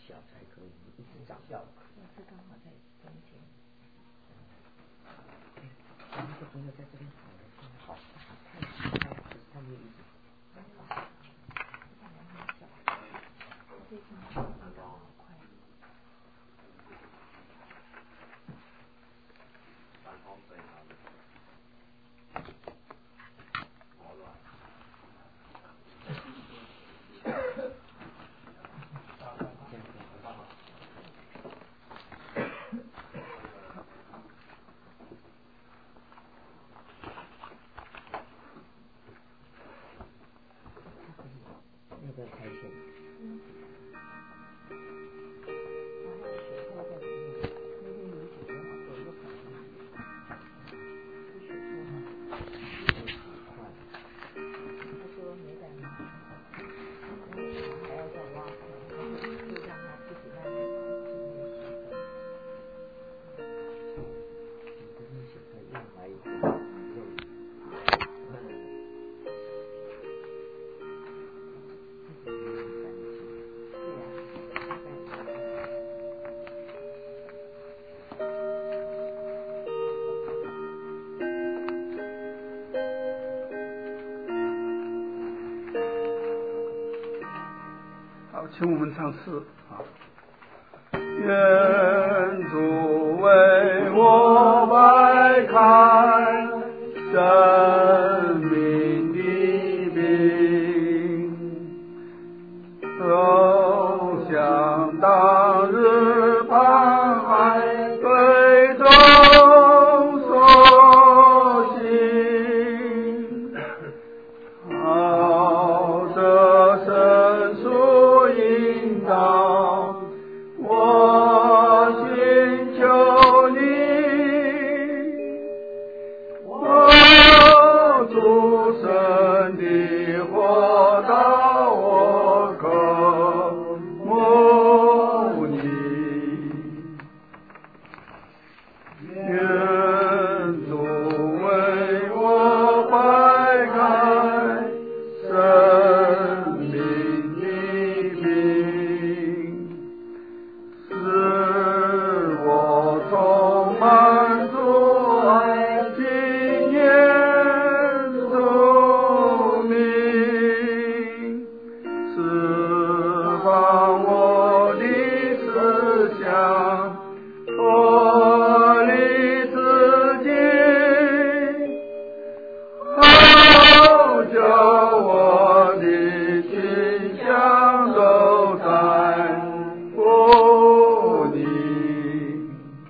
效才可以一直长效果。 是刚好在中间。 那个朋友在这边好了，好，太他们一直。那个开线。 请我们唱诗啊。愿主为我摆开生命的饼，走向当日盼海对众所行，好的神属引导我寻求你，我主神的活到我渴慕你，愿主为我摆开生命的饼，使我充满主爱纪念主名，释放我的思想脱离自己，好叫我的心向都在乎你，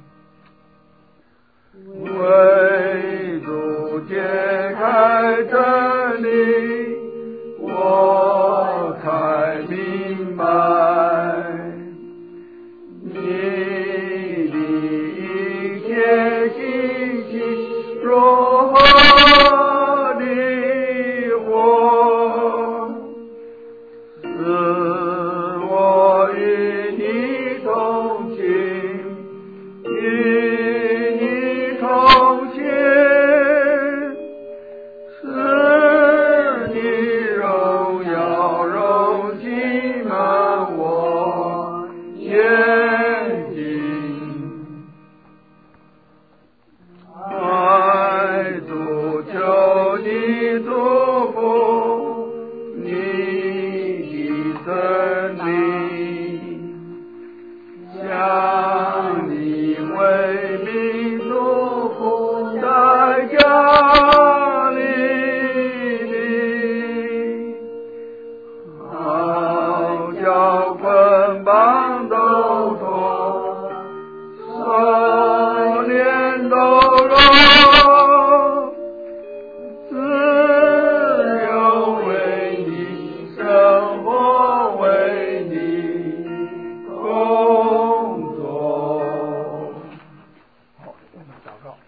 为主揭开真理，我才明白你的一切信息如何的活，使我与你同行，与你同行，使你荣耀荣浸满我眼睛，爱主求你祝福你的真理，向你为民祝福在家里，好叫捆绑都脱，手链都落，自由为你生活，为你工作。好，我们祷告。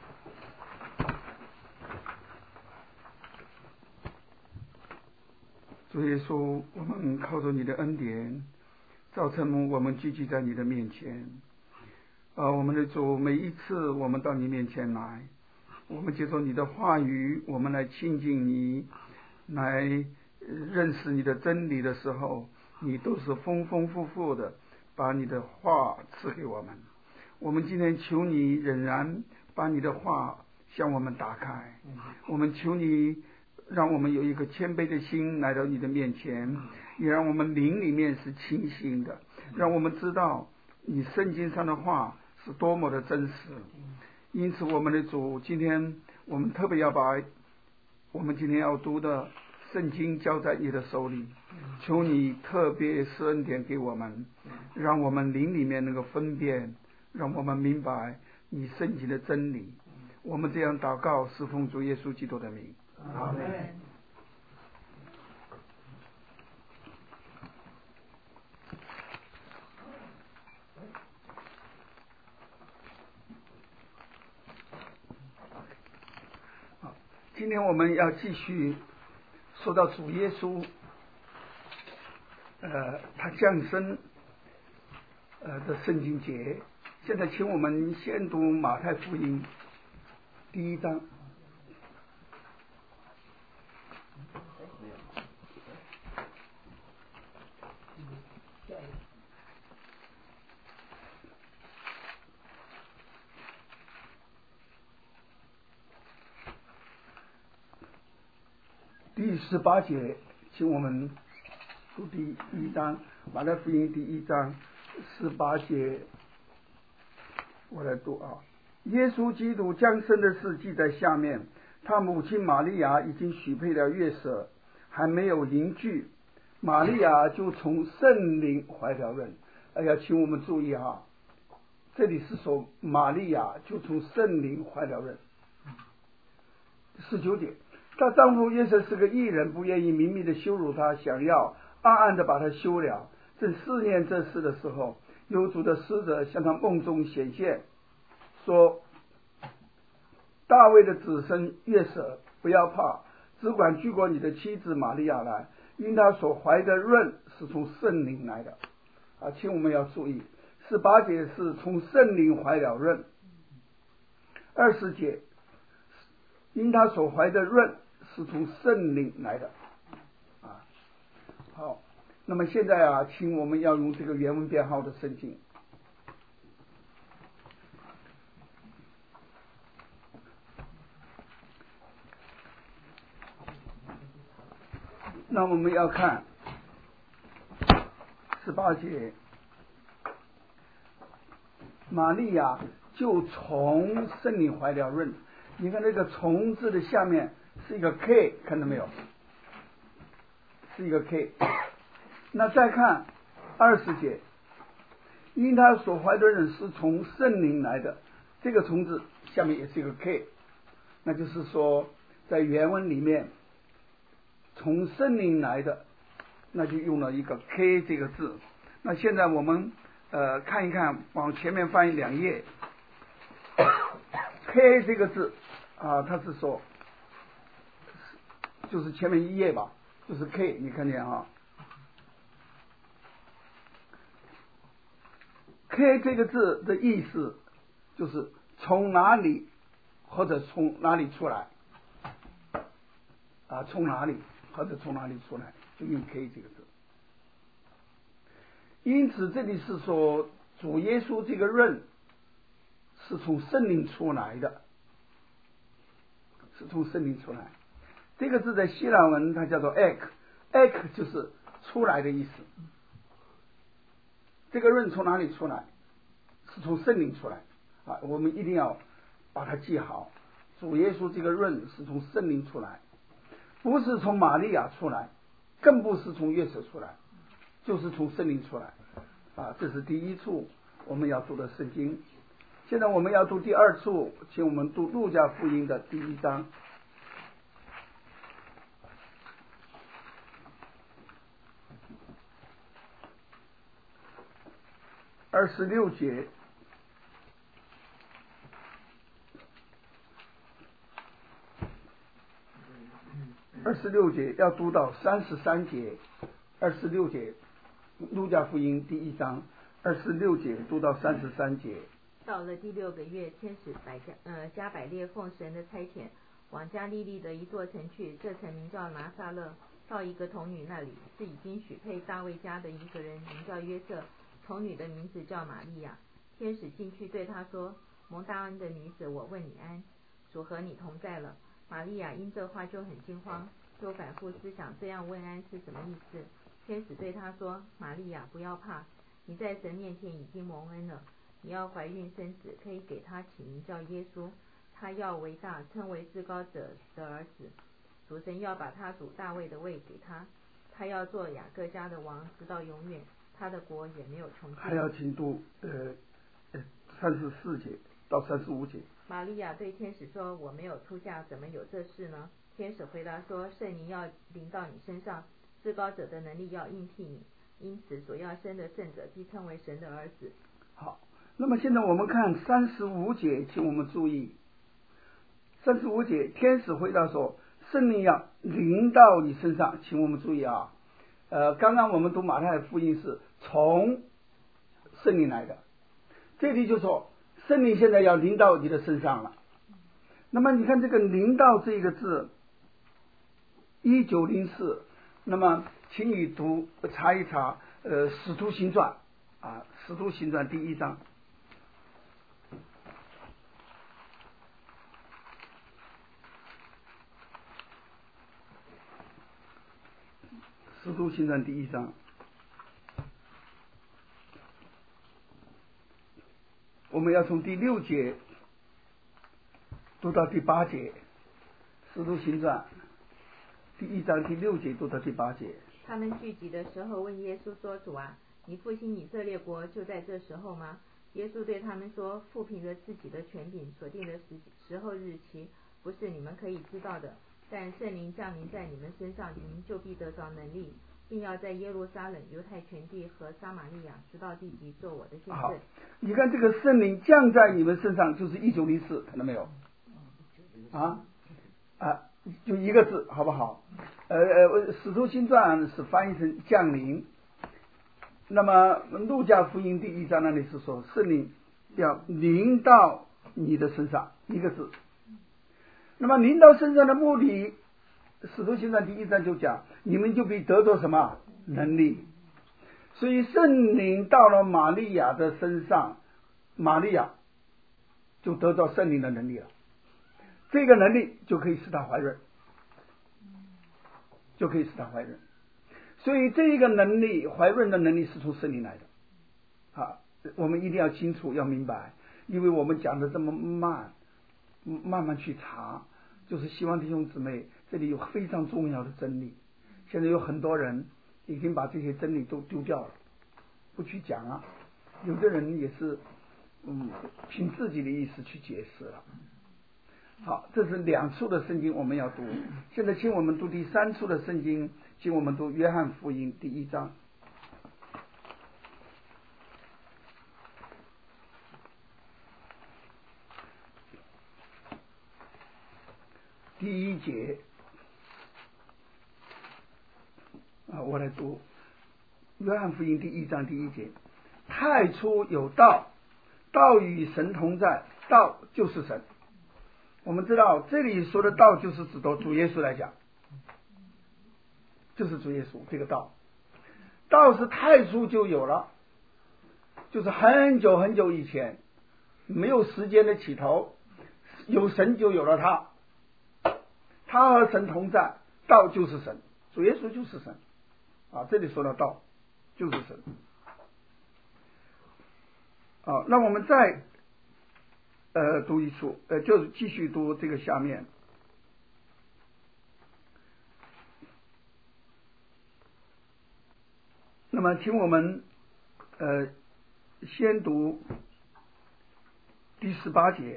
主耶稣，我们靠着你的恩典，早晨我们聚集在你的面前。我们的主，每一次我们到你面前来，我们接受你的话语，我们来亲近你，来认识你的真理的时候，你都是丰丰富富的把你的话赐给我们。我们今天求你仍然把你的话向我们打开，我们求你让我们有一个谦卑的心来到你的面前，也让我们灵里面是清醒的，让我们知道你圣经上的话是多么的真实。因此我们的主，今天我们特别要把我们今天要读的圣经交在你的手里，求你特别施恩典给我们，让我们灵里面能够分辨，让我们明白你圣经的真理。我们这样祷告是奉主耶稣基督的名，阿们。今天我们要继续说到主耶稣他降生的圣经节。现在请我们先读马太福音第1章。第18节，请我们读第1章，马太福音第1章18节，我来读啊。耶稣基督降生的事记在下面，他母亲玛利亚已经许配了约瑟，还没有临居，玛利亚就从圣灵怀了孕。哎呀，请我们注意啊，这里是说玛利亚就从圣灵怀了孕。19节，她丈夫约瑟是个义人，不愿意明明的羞辱她，想要暗暗的把她休了。正思念这事的时候，有主的使者向他梦中显现，说：大卫的子孙约瑟，不要怕，只管举过你的妻子玛利亚来，因她所怀的孕是从圣灵来的。啊，请我们要注意，18节是从圣灵怀了孕，20节因他所怀的孕是从圣灵来的。啊，好，那么现在啊，请我们要用这个原文编号的圣经。那我们要看18节，玛利亚就从圣灵怀了孕。你看那个从字的下面是一个 K， 看到没有？是一个 K。那再看20节，因他所怀的人是从圣灵来的，这个从字下面也是一个 K， 那就是说在原文里面从圣灵来的，那就用了一个 K 这个字。那现在我们看一看，往前面翻译2页，K 这个字啊，它是说就是前面1页吧，就是 K， 你看见啊 ，K 这个字的意思就是从哪里或者从哪里出来啊，从哪里或者从哪里出来，就用 K 这个字。因此这里是说主耶稣这个孕是从圣灵出来的，是从圣灵出来。这个字在希腊文它叫做 ek 就是出来的意思。这个孕从哪里出来？是从圣灵出来啊！我们一定要把它记好。主耶稣这个孕是从圣灵出来，不是从玛利亚出来，更不是从约瑟出来，就是从圣灵出来啊！这是第一处我们要读的圣经。现在我们要读第2处，请我们读路加福音的第1章。26节，26节要读到33节，26节，路加福音第1章26节读到33节。 到了第6个月，天使加百列奉神的差遣，往加利利的一座城去，这城名叫拿撒勒，到一个童女那里，是已经许配大卫家的一个人，名叫约瑟。 童女的名字叫玛利亚。天使进去对她说：蒙大恩的女子，我问你安，主和你同在了。玛利亚因这话就很惊慌，就反复思想这样问安是什么意思。天使对她说：玛利亚，不要怕，你在神面前已经蒙恩了，你要怀孕生子，可以给他起名叫耶稣，他要为大，称为至高者的儿子。主神要把他主大卫的位给他，他要做雅各家的王，直到永远，他的国也没有穷尽。 还要请读34节到35节。 玛利亚对天使说：我没有出嫁，怎么有这事呢？天使回答说：圣灵要临到你身上，至高者的能力要应替你，因此所要生的圣者必称为神的儿子。 好，那么现在我们看35节，请我们注意35节，天使回答说圣灵要临到你身上，请我们注意啊，刚刚我们读马太福音是从圣灵来的，这里就说圣灵现在要临到你的身上了。那么你看这个临到这个字1904，那么请你查一查使徒行传啊，使徒行传第1章。使徒行传第1章，我们要从第6节读到第8节。使徒行传第1章第6节读到第8节。 他们聚集的时候问耶稣说：主啊，你复兴以色列国就在这时候吗？耶稣对他们说：父凭着自己的权柄所定的时候日期，不是你们可以知道的。但圣灵降临在你们身上，你们就必得着能力，并要在耶路撒冷、犹太全地和撒玛利亚直到地极做我的见证。 你看这个圣灵降在你们身上，就是1904，看到没有？就一个字，好不好？使徒行传是翻译成降临，那么路加福音第1章那里是说圣灵要临到你的身上，一个字。那么临到身上的目的，使徒行传第1章就讲，你们就必得到什么能力。所以圣灵到了玛利亚的身上，玛利亚就得到圣灵的能力了，这个能力就可以使她怀孕，所以这个能力，怀孕的能力是从圣灵来的我们一定要清楚，要明白，因为我们讲的这么慢慢去查，就是希望弟兄姊妹这里有非常重要的真理。现在有很多人已经把这些真理都丢掉了，不去讲了，有的人也是凭自己的意思去解释了。好，这是2处的圣经我们要读，现在请我们读第3处的圣经，请我们读约翰福音第1章。第1节我来读约翰福音第1章第1节。太初有道，道与神同在，道就是神。我们知道这里说的道就是指到主耶稣来讲，就是主耶稣这个道。道是太初就有了，就是很久很久以前，没有时间的起头，有神就有了他，他和神同在，道就是神，主耶稣就是神这里说的道就是神。那我们再读一处，就是继续读这个下面。那么请我们先读第18节。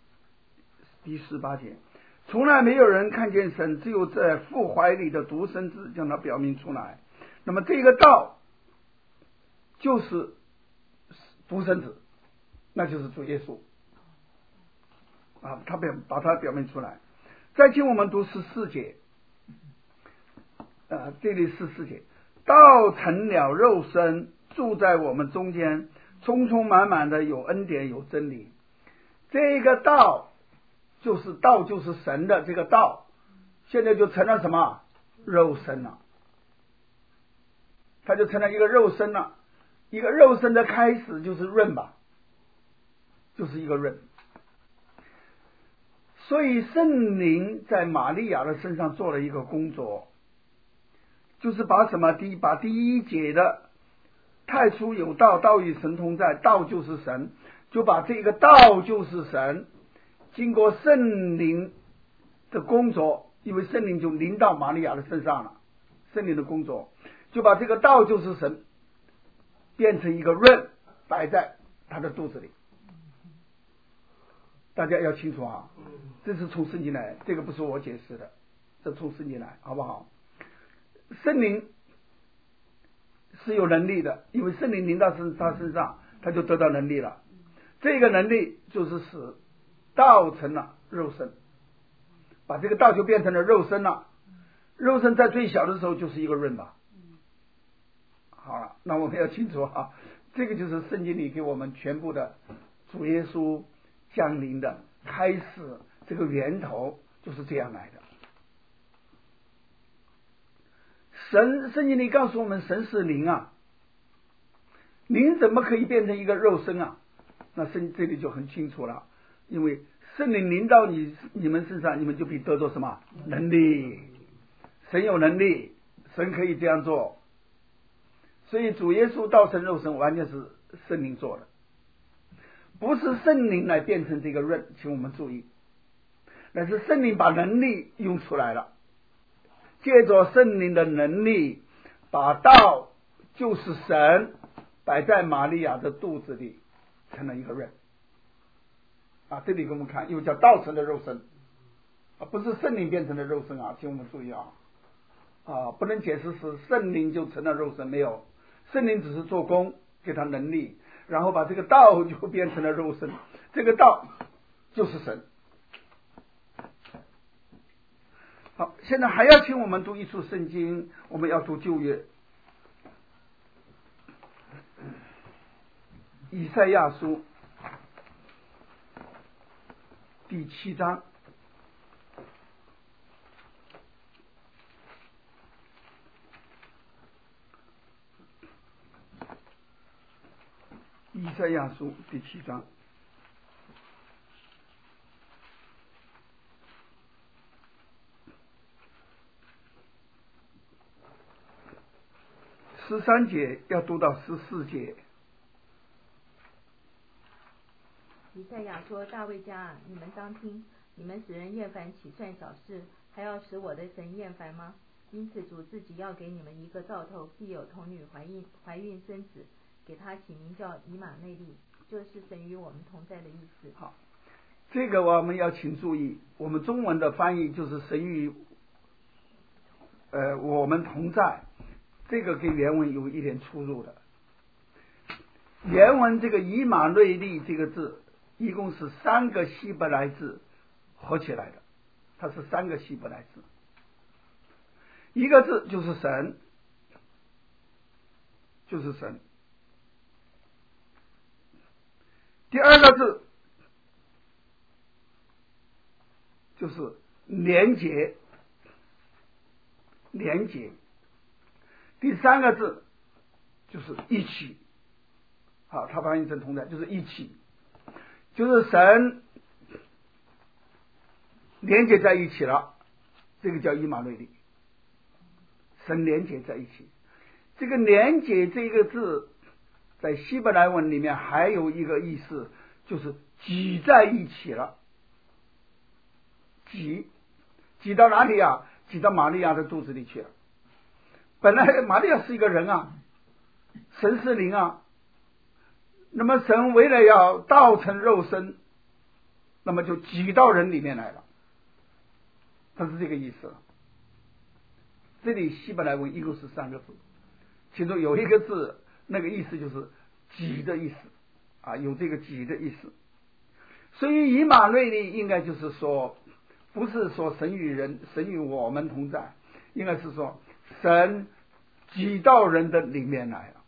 从来没有人看见神，只有在父怀里的独生子将他表明出来。那么这个道就是独生子，那就是主耶稣他把它表明出来。再请我们读14节，这里14节，道成了肉身，住在我们中间，充充满满的有恩典有真理。这个道就是神的这个道，现在就成了什么肉身了，它就成了一个肉身了。 一个肉身的开始就是润吧，就是一个润。所以圣灵在玛利亚的身上做了一个工作，就是把什么把第一节的太初有道，道与神同在，道就是神，就把这个道就是神，经过圣灵的工作，因为圣灵就临到玛利亚的身上了，圣灵的工作就把这个道就是神变成一个润，摆在他的肚子里。大家要清楚啊，这是从圣经来，这个不是我解释的，这从圣经来，好不好？圣灵是有能力的，因为圣灵临到他身上，他就得到能力了。这个能力就是使道成了肉身，把这个道就变成了肉身了。肉身在最小的时候就是一个润吧。好了，那我们要清楚啊，这个就是圣经里给我们全部的主耶稣降临的开始，这个源头就是这样来的。圣经里告诉我们，神是灵啊，灵怎么可以变成一个肉身啊？那这里就很清楚了，因为圣灵临到你们身上，你们就必得到什么能力？神有能力，神可以这样做。所以主耶稣道成肉身，完全是圣灵做的，不是圣灵来变成这个润，请我们注意，那是圣灵把能力用出来了，借着圣灵的能力，把道就是神摆在玛利亚的肚子里，成了一个润。这里给我们看，又叫道成的肉身，不是圣灵变成的肉身啊，请我们注意不能解释是圣灵就成了肉身，没有，圣灵只是做工，给他能力，然后把这个道就变成了肉身，这个道就是神。好，现在还要请我们读一处圣经，我们要读旧约以赛亚书第7章。以赛亚书第7章13节要读到14节。 以赛亚说：大卫家啊，你们当听，你们使人厌烦岂算小事？还要使我的神厌烦吗？因此主自己要给你们一个兆头，必有童女怀孕生子，给他起名叫以马内利，就是神与我们同在的意思。 好，这个我们要请注意，我们中文的翻译就是神与我们同在，这个跟原文有一点出入的。原文这个以马内利这个字一共是3个希伯来字合起来的，它是3个希伯来字，一个字就是神，就是神。第二个字就是连结，连结。第3个字就是一起，好，它翻译成同在，就是一起，就是神连接在一起了，这个叫以马内利，神连接在一起。这个连接这个字在希伯来文里面还有一个意思，就是挤在一起了。挤到哪里啊？挤到玛利亚的肚子里去了。本来玛利亚是一个人啊，神是灵啊，那么神为了要道成肉身，那么就挤到人里面来了，它是这个意思。这里希伯来文一共是3个字，其中有一个字那个意思就是挤的意思有这个挤的意思。所以以马内利应该就是说，不是说神与我们同在，应该是说神挤到人的里面来了。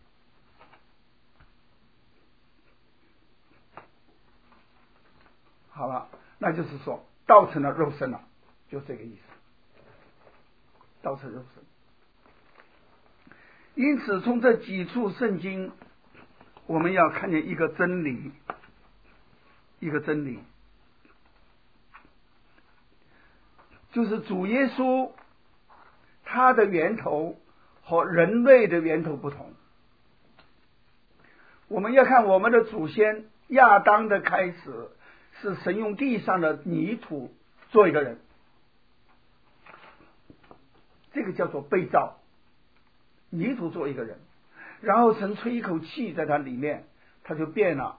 好了，那就是说道成了肉身了，就这个意思，道成肉身。因此从这几处圣经我们要看见一个真理，一个真理，就是主耶稣他的源头和人类的源头不同。我们要看我们的祖先亚当的开始是神用地上的泥土做一个人，这个叫做被造，泥土做一个人，然后神吹一口气在他里面，他就变了，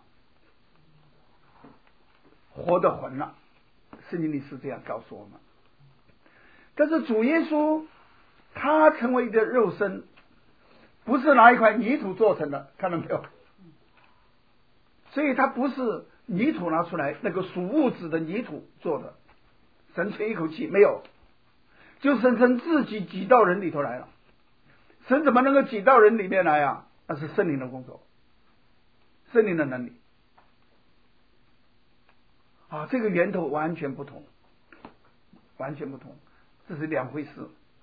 活的魂了。圣经里是这样告诉我们。但是主耶稣他成为一个肉身，不是拿一块泥土做成的，看到没有？所以他不是泥土拿出来，那个属物质的泥土做的，神吹一口气没有，就神自己挤到人里头来了。神怎么能够挤到人里面来啊？那是圣灵的工作，圣灵的能力啊，这个源头完全不同，完全不同，这是两回事。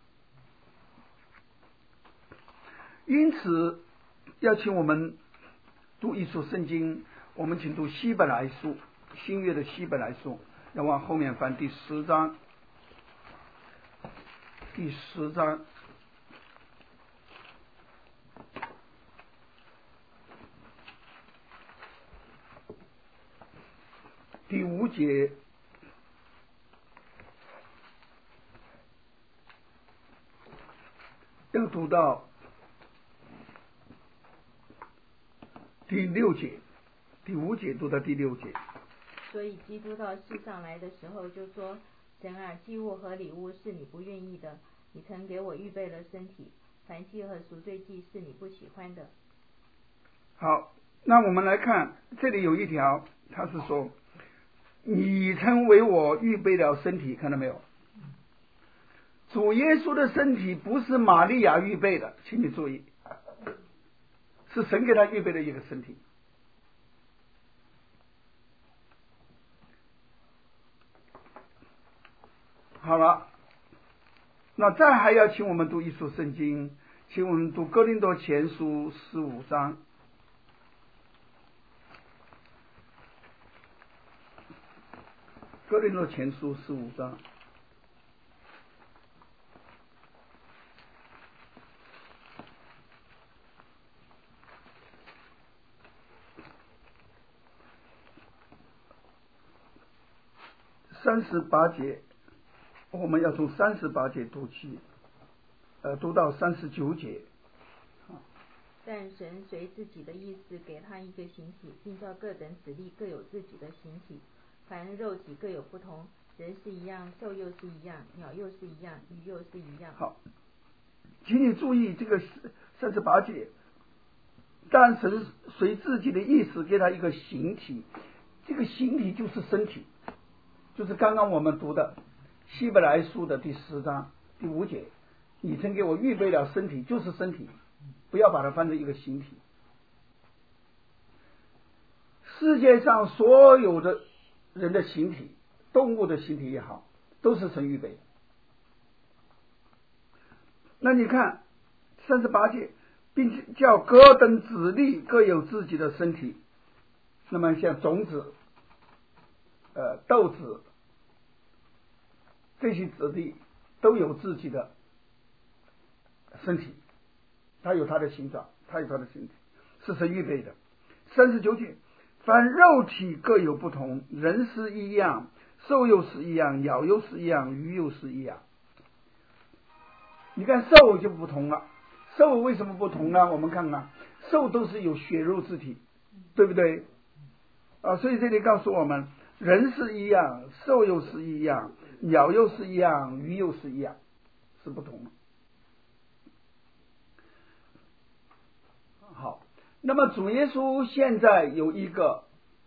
因此要请我们读一书圣经，我们请读希伯来书，新约的希伯来书，要往后面翻第10章，第10章第5节，要读到第6节，第5节读到第6节。 所以基督到世上来的时候就说：神啊，祭物和礼物是你不愿意的，你曾给我预备了身体，燔祭和赎罪祭是你不喜欢的。 好，那我们来看，这里有一条，他是说你曾为我预备了身体，看到没有？主耶稣的身体不是玛利亚预备的，请你注意，是神给他预备的一个身体。好了，那再还要请我们读一书圣经，请我们读哥林多前书15章。哥林多前书15章。38节，我们要从38节读起，读到39节。 但神随自己的意思给他一个形体，并叫各等子粒各有自己的形体，凡肉体各有不同，人是一样，兽又是一样，鸟又是一样，鱼又是一样。 好，请你注意这个38节，但神随自己的意思给他一个形体，这个形体就是身体，就是刚刚我们读的希伯来书的第10章第5节，你曾给我预备了身体，就是身体，不要把它翻成一个形体。世界上所有的人的形体，动物的形体也好，都是神预备的。那你看38节，并叫各等子粒各有自己的身体。那么像种子、豆子这些子粒都有自己的身体，它有它的形状，它有它的形体，是神预备的。39节，凡肉体各有不同，人是一样，兽又是一样，鸟又是一样，鱼又是一样。你看兽就不同了，兽为什么不同呢？我们看看，兽都是有血肉之体，对不对？所以这里告诉我们，人是一样，兽又是一样，鸟又是一样，鱼又是一样，是不同的。好，那么主耶稣现在有一个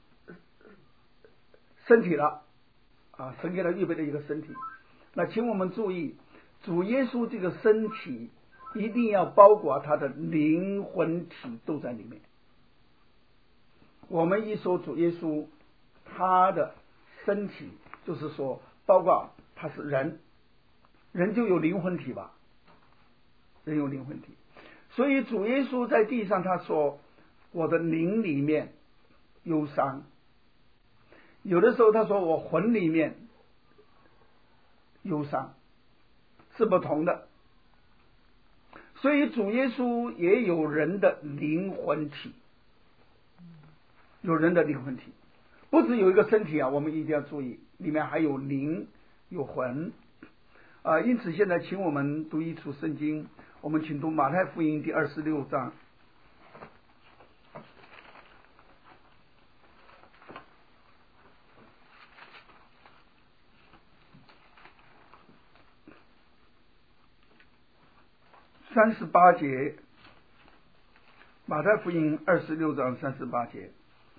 身体了，神给他预备的一个身体。那请我们注意，主耶稣这个身体一定要包括他的灵魂体都在里面。我们一说主耶稣，他的身体就是说包括他是人，人就有灵魂体吧，人有灵魂体。所以主耶稣在地上他说， 我的灵里面忧伤。有的时候他说我魂里面忧伤，是不同的。所以主耶稣也有人的灵魂体，有人的灵魂体，不只有一个身体啊，我们一定要注意，里面还有灵有魂啊。因此现在请我们读一处圣经，我们请读马太福音第26章。38节，马太福音26章38节，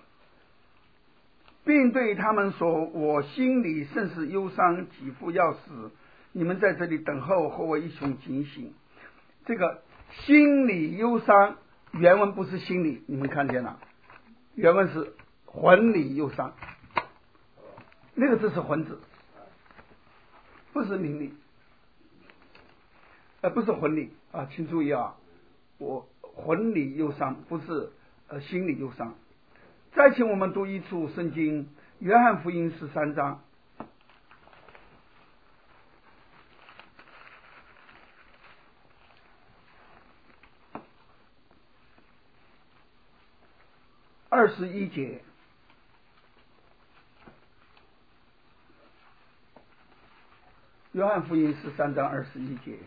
并对他们说：我心里甚是忧伤，几乎要死，你们在这里等候，和我一同警醒。这个心里忧伤，原文不是心里，你们看见了，原文是魂里忧伤，那个字是魂字，不是灵里，不是魂里啊，请注意啊，我魂里忧伤，不是心里忧伤。再请我们读一处圣经，约翰福音13章。21节，约翰福音13章21节。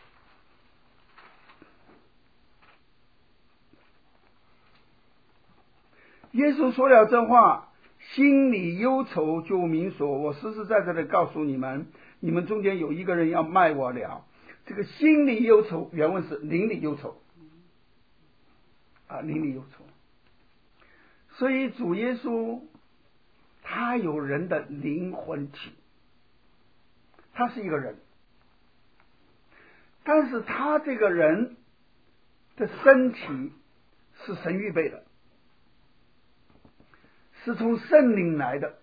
耶稣说了这话，心里忧愁，就明说：我实实在在的告诉你们，你们中间有一个人要卖我了。这个心里忧愁，原文是灵里忧愁啊，灵里忧愁。所以主耶稣他有人的灵魂体，他是一个人，但是他这个人的身体是神预备的，是从圣灵来的，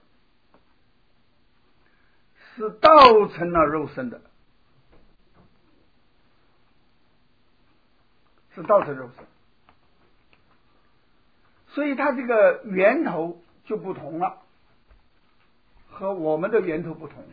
是道成了肉身的，是道成肉身。所以它这个源头就不同了，和我们的源头不同，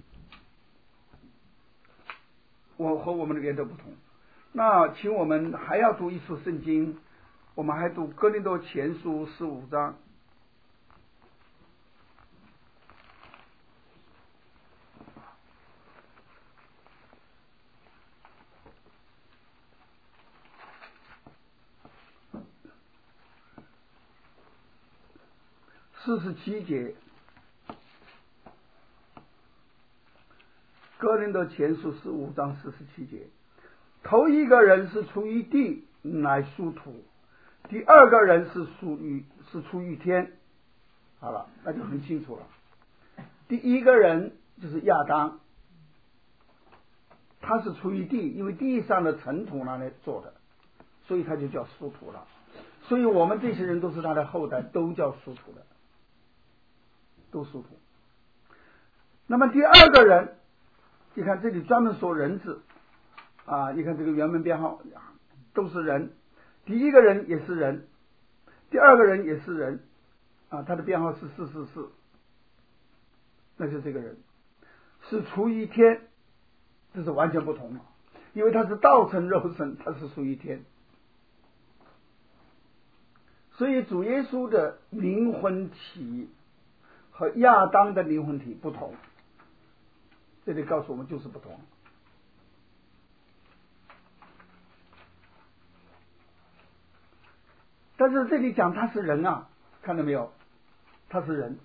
和我们的源头不同。那请我们还要读一处圣经，我们还读哥林多前书15章。47节，哥林多前书15章47节，头一个人是出于地，乃属土；第二个人是出于天。好了，那就很清楚了。第一个人就是亚当，他是出于地，因为地上的尘土拿来做的，所以他就叫属土了。所以我们这些人都是他的后代，都叫属土的，都属土。那么第二个人，你看这里专门说人字啊，你看这个原文编号都是人，第一个人也是人，第二个人也是人啊，他的编号是444，那是这个人是出于天，这是完全不同的，因为他是道成肉身，他是属于天。所以主耶稣的灵魂体和亚当的灵魂体不同，这里告诉我们就是不同。但是这里讲他是人啊，看到没有？他是人，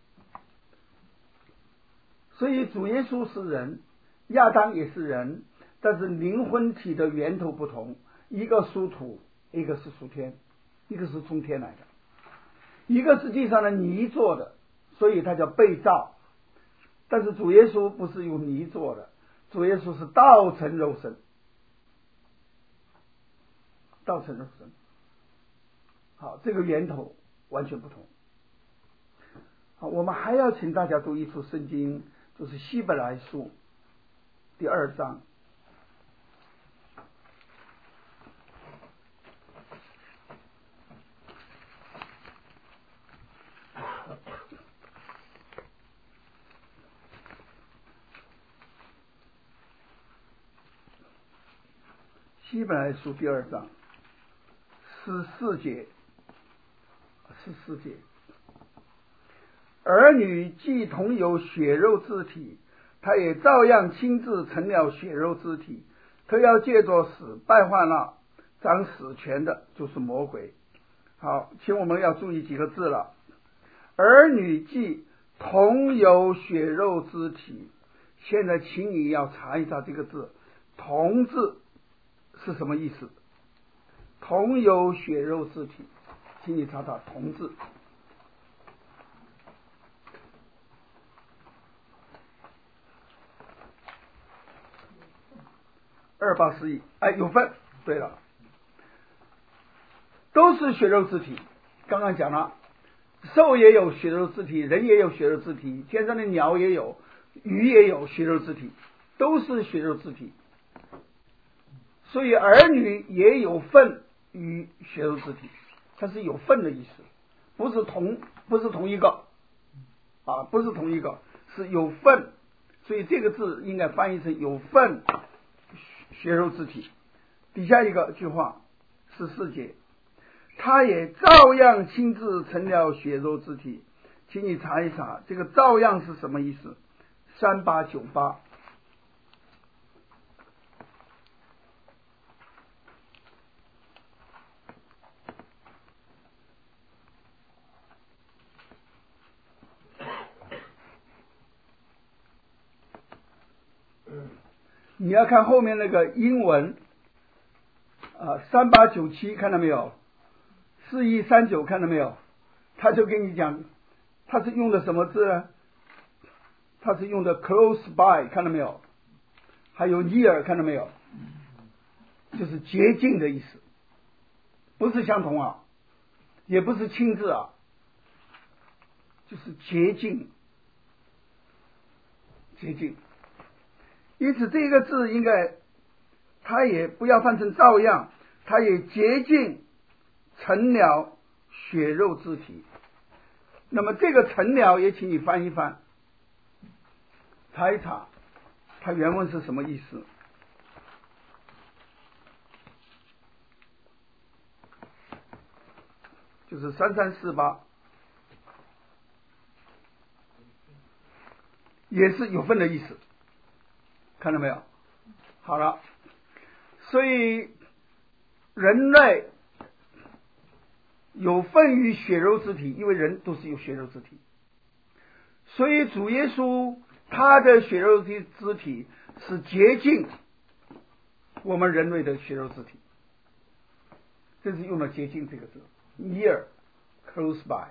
所以主耶稣是人，亚当也是人，但是灵魂体的源头不同，一个属土，一个是属天，一个是从天来的，一个是地上的泥做的，所以它叫被造。但是主耶稣不是用泥做的，主耶稣是道成肉身，道成肉身。好，这个源头完全不同。好，我们还要请大家读一处圣经，就是希伯来书第2章。 希伯来书第2章14节，儿女既同有血肉之体，他也照样亲自成了血肉之体，他要借着死败坏那掌死权的，就是魔鬼。好，请我们要注意几个字了，儿女既同有血肉之体，现在请你要查一查这个字，同字是什么意思？同有血肉之体，请你查查同字。2841，有份。对了，都是血肉之体。刚刚讲了，兽也有血肉之体，人也有血肉之体，天上的鸟也有，鱼也有血肉之体，都是血肉之体。所以儿女也有份于血肉之体，它是有份的意思，不是同一个不是同一个，是有份。所以这个字应该翻译成有份血肉之体。底下一个句话14节，他也照样亲自成了血肉之体，请你查一查这个照样是什么意思。3898，你要看后面那个英文3897，看到没有？4139，看到没有？他就跟你讲，他是用的什么字呢？他是用的 close by， 看到没有？还有 near， 看到没有？就是接近的意思，不是相同也不是亲自就是接近。因此这个字应该，他也不要翻成照样，他也接近成了血肉之体。那么这个成了也请你翻一翻，查一查它原文是什么意思。就是3348，也是有份的意思，看到没有？好了，所以人类有份于血肉之体，因为人都是有血肉之体，所以主耶稣他的血肉之体是接近我们人类的血肉之体，这是用了接近这个字 near close by，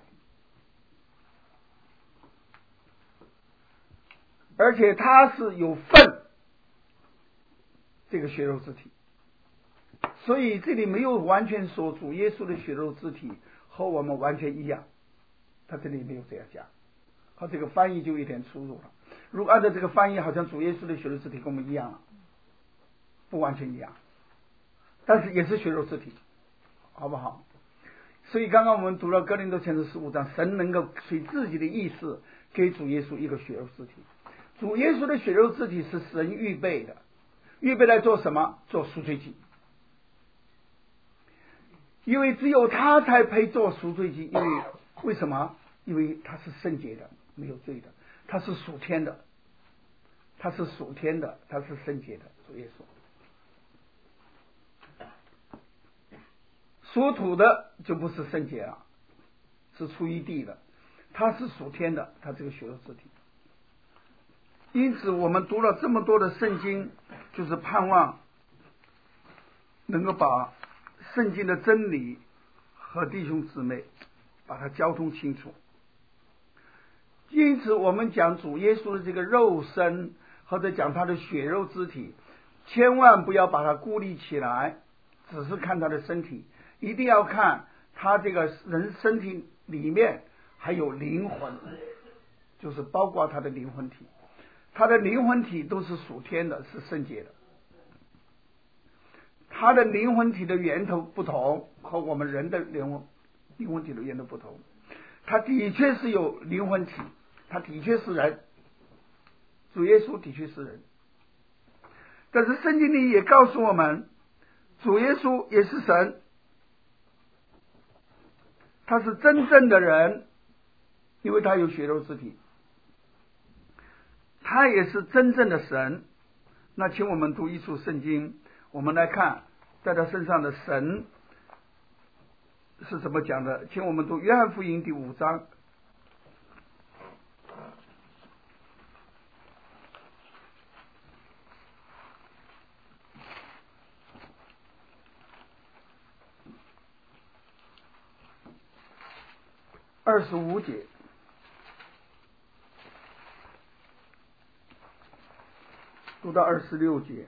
而且他是有份这个血肉之体，所以这里没有完全说主耶稣的血肉之体和我们完全一样，他这里没有这样讲，和这个翻译就有点出入了。如果按照这个翻译，好像主耶稣的血肉之体跟我们一样了，不完全一样，但是也是血肉之体，好不好？所以刚刚我们读了哥林多前书15章，神能够随自己的意思给主耶稣一个血肉之体。主耶稣的血肉之体是神预备的，预备来做什么？做赎罪祭。因为只有他才配做赎罪祭，因为什么？因为他是圣洁的，没有罪的，他是属天的，他是属天的，他是圣洁的。主耶稣属土的就不是圣洁了，是出于地的，他是属天的，他这个血肉之体。因此我们读了这么多的圣经，就是盼望能够把圣经的真理和弟兄姊妹把它交通清楚。因此我们讲主耶稣的这个肉身，或者讲他的血肉之体，千万不要把它孤立起来，只是看他的身体，一定要看他这个人身体里面还有灵魂，就是包括他的灵魂体，他的灵魂体都是属天的，是圣洁的。他的灵魂体的源头不同，和我们人的灵魂体的源头不同。他的确是有灵魂体，他的确是人，主耶稣的确是人。但是圣经里也告诉我们， 主耶稣也是神，他是真正的人，因为他有血肉之体，他也是真正的神。那请我们读一处圣经，我们来看在他身上的神是怎么讲的。请我们读约翰福音第5章25节，读到26节。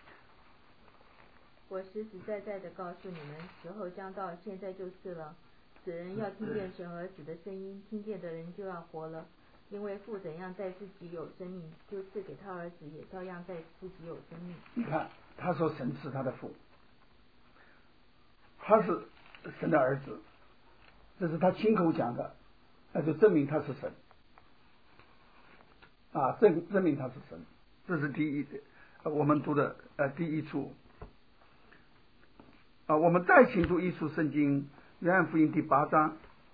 我实实在在的告诉你们，时候将到，现在就是了。死人要听见神儿子的声音，听见的人就要活了。因为父怎样在自己有生命，就赐给他儿子也照样在自己有生命。 你看，他说神是他的父，他是神的儿子，这是他亲口讲的，那就证明他是神啊，证明他是神。这是第一，我们读的第一处啊。我们再请读一处圣经，约翰福音第8章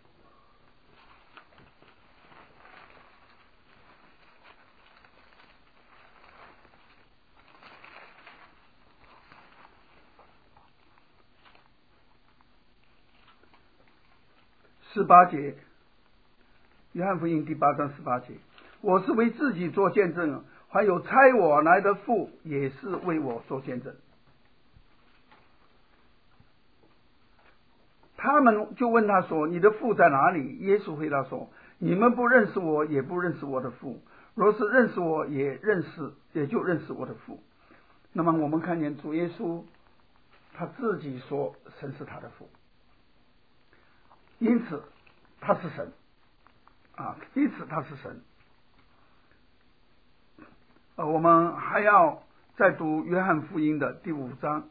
18节，约翰福音第8章18节，我是为自己做见证，还有差我来的父也是为我做见证。他们就问他说，你的父在哪里？耶稣回答说，你们不认识我，也不认识我的父，若是认识我，也就认识我的父。那么我们看见主耶稣他自己说神是他的父，因此他是神啊，因此他是神。我们还要再读约翰福音的第5章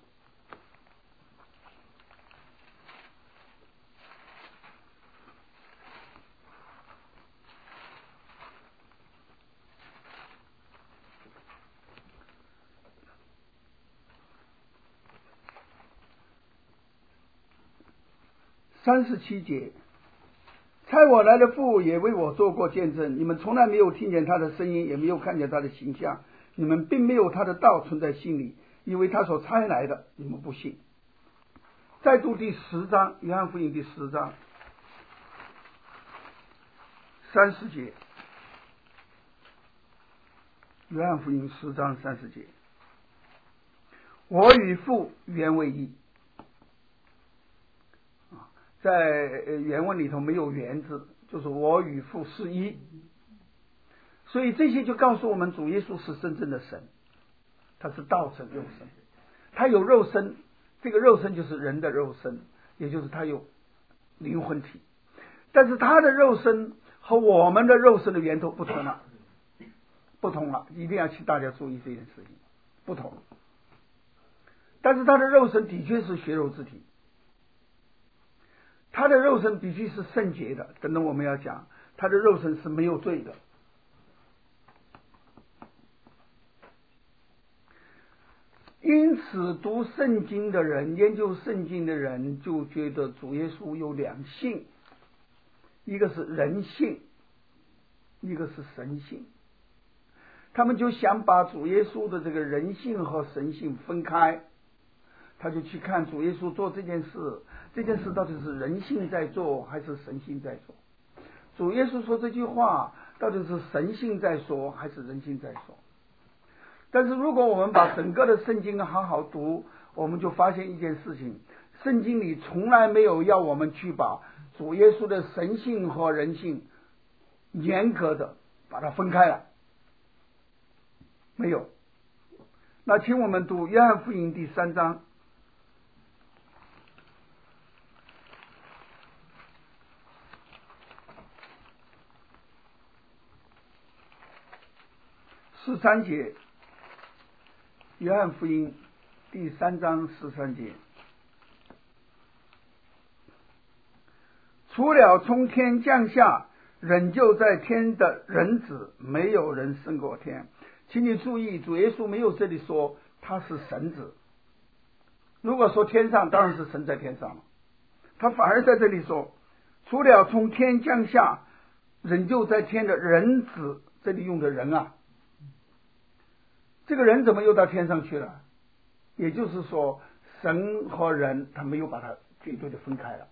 37节，差我来的父也为我做过见证，你们从来没有听见他的声音，也没有看见他的形象，你们并没有他的道存在心里，因为他所差来的你们不信。再读第10章，约翰福音第10章30节，约翰福音10章30节，我与父原为一。在原文里头没有原字，就是我与父是一。所以这些就告诉我们，主耶稣是真正的神，他是道成肉身，他有肉身，这个肉身就是人的肉身，也就是他有灵魂体。但是他的肉身和我们的肉身的源头不同了，一定要请大家注意这件事情，不同。但是他的肉身的确是血肉之体，他的肉身必须是圣洁的，等等我们要讲，他的肉身是没有罪的。因此读圣经的人，研究圣经的人就觉得主耶稣有两性，一个是人性，一个是神性。他们就想把主耶稣的这个人性和神性分开，他就去看主耶稣做这件事，这件事到底是人性在做还是神性在做？主耶稣说这句话到底是神性在说还是人性在说？但是如果我们把整个的圣经好好读，我们就发现一件事情，圣经里从来没有要我们去把主耶稣的神性和人性严格的把它分开来，没有。那请我们读约翰福音第3章13节，约翰福音第3章13节，除了从天降下仍旧在天的人子，没有人升过天。请你注意，主耶稣没有这里说他是神子， 如果说天上，当然是神在天上了。他反而在这里说，除了从天降下仍旧在天的人子，这里用的人啊，这个人怎么又到天上去了？也就是说，神和人他没有把它绝对的分开了。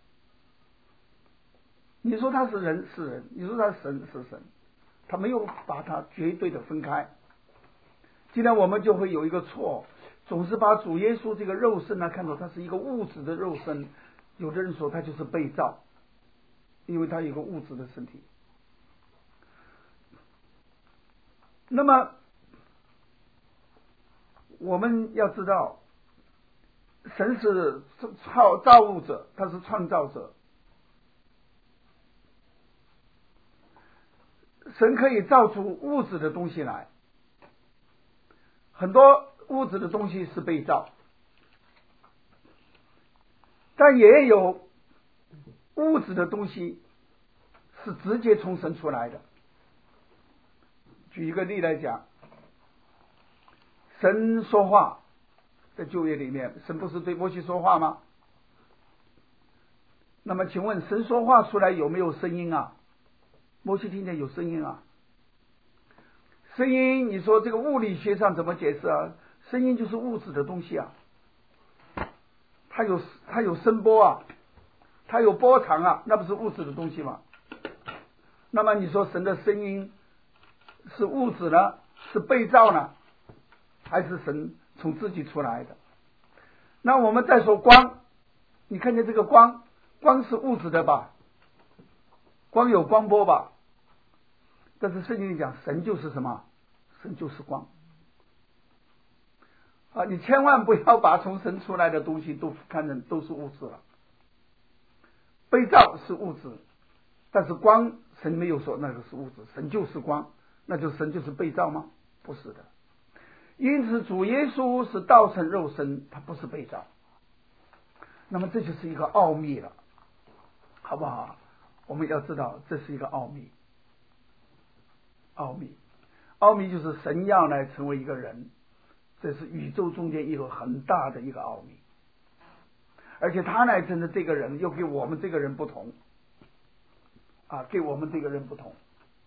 你说他是人是人，你说他是神是神，他没有把它绝对的分开。今天我们就会有一个错，总是把主耶稣这个肉身呢看作他是一个物质的肉身，有的人说他就是被造，因为他有个物质的身体。那么我们要知道，神是造物者，他是创造者。神可以造出物质的东西来，很多物质的东西是被造，但也有物质的东西是直接从神出来的。举一个例来讲，神说话，在旧约里面，神不是对摩西说话吗？那么请问神说话出来有没有声音啊？摩西听见有声音啊，声音你说这个物理学上怎么解释啊？声音就是物质的东西啊，它有声波啊，它有波长啊，那不是物质的东西吗？那么你说神的声音是物质呢，是被造呢，还是神从自己出来的？那我们再说光，你看见这个光是物质的吧？光有光波吧？但是圣经里讲神就是什么？神就是光啊！你千万不要把从神出来的东西都看成都是物质了。被造是物质，但是光神没有说那个是物质，神就是光，那就神就是被造吗？不是的。因此主耶稣是道成肉身，他不是被造。那么这就是一个奥秘了，好不好？我们要知道这是一个奥秘。奥秘就是神要来成为一个人，这是宇宙中间一个很大的一个奥秘，而且他来成的这个人又跟我们这个人不同啊，跟我们这个人不同。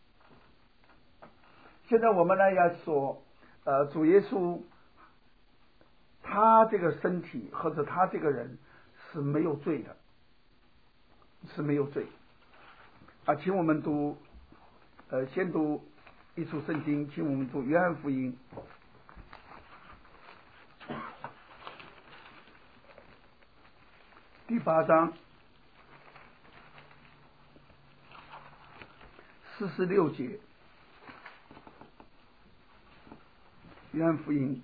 现在我们呢要说主耶稣他这个身体或者他这个人是没有罪的，是没有罪啊。请我们读先读一处圣经，请我们读约翰福音第8章46节。约翰福音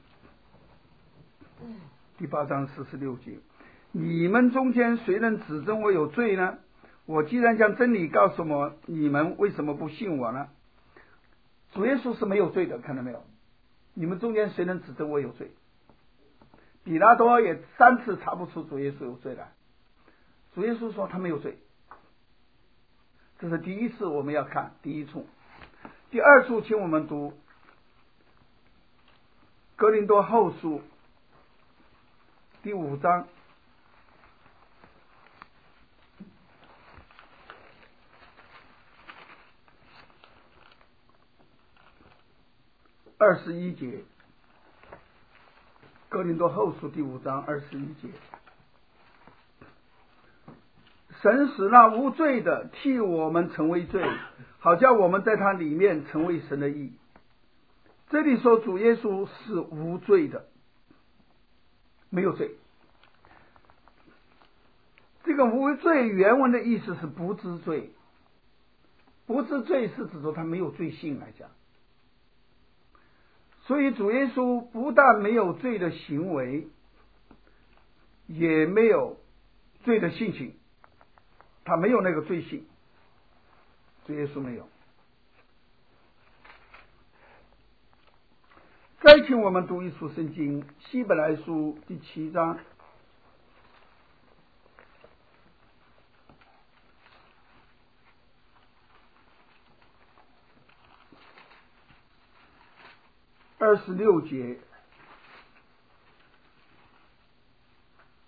第8章46节，你们中间谁能指证我有罪呢？我既然将真理告诉我，你们为什么不信我呢？主耶稣是没有罪的，看到没有？你们中间谁能指证我有罪？比拉多也3次查不出主耶稣有罪来，主耶稣说他没有罪。这是第一次我们要看第一处。第二处，请我们读哥林多后书第5章21节。哥林多后书第5章21节，神使那无罪的替我们成为罪，好叫我们在他里面成为神的义。这里说主耶稣是无罪的，没有罪。这个无罪原文的意思是不知罪，不知罪是指说他没有罪性来讲。所以主耶稣不但没有罪的行为，也没有罪的性情，他没有那个罪性，主耶稣没有。再请我们读一处圣经，希伯来书第7章26节。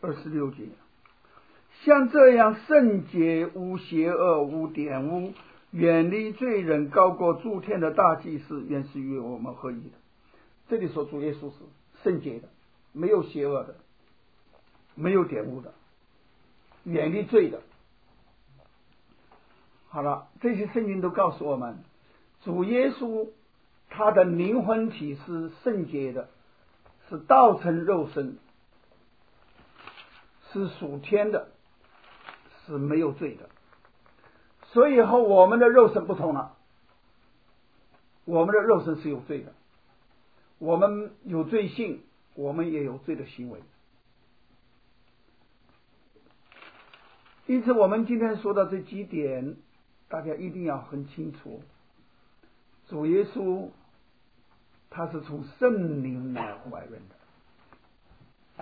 26节，像这样圣洁、无邪恶、无玷污，远离罪人、高过诸天的大祭司，原是与我们合一的。这里说主耶稣是圣洁的，没有邪恶的，没有玷污的，远离罪的。好了，这些圣经都告诉我们，主耶稣他的灵魂体是圣洁的，是道成肉身，是属天的，是没有罪的。所以和我们的肉身不同了，我们的肉身是有罪的，我们有罪性，我们也有罪的行为。因此我们今天说的这几点，大家一定要很清楚。主耶稣他是从圣灵来怀孕的，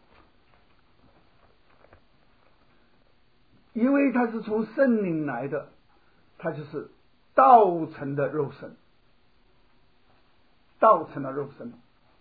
因为他是从圣灵来的，他就是道成的肉身，道成的肉身。